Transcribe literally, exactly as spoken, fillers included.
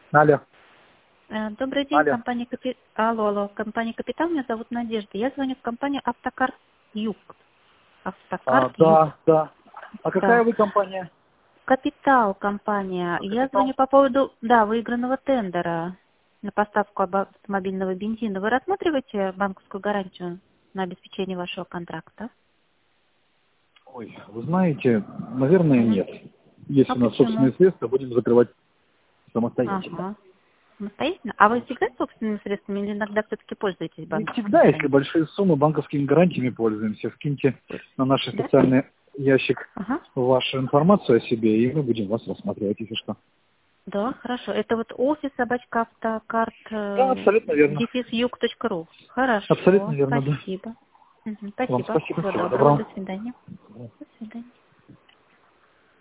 Алло. Э, Добрый день, Алло. компания Капи... Алло, алло, компания Капитал, меня зовут Надежда. Я звоню в компанию Автокар Юг. Автокар А, Юг. да, да. А какая Да. вы компания? Капитал компания. А, Я Капитал? звоню по поводу, да, выигранного тендера на поставку оба- автомобильного бензина. Вы рассматриваете банковскую гарантию на обеспечение вашего контракта? Ой, вы знаете, наверное, Мгм. нет. Если А у нас почему? собственные средства, будем закрывать самостоятельно. Ага. Самостоятельно? А вы всегда собственными средствами или иногда все-таки пользуетесь Не банковскими всегда, если гарантиями? большие суммы, банковскими гарантиями пользуемся. Скиньте на наш Да? социальный ящик Ага. вашу информацию о себе, и мы будем вас рассматривать, если что. Да, хорошо. Это вот офис собачка автокарт Да, э, абсолютно верно. дефис юг точка ру. Абсолютно Хорошо, верно, да. спасибо. Мгм, Вам спасибо. спасибо, Всего всего доброго. До доброго. свидания. До свидания.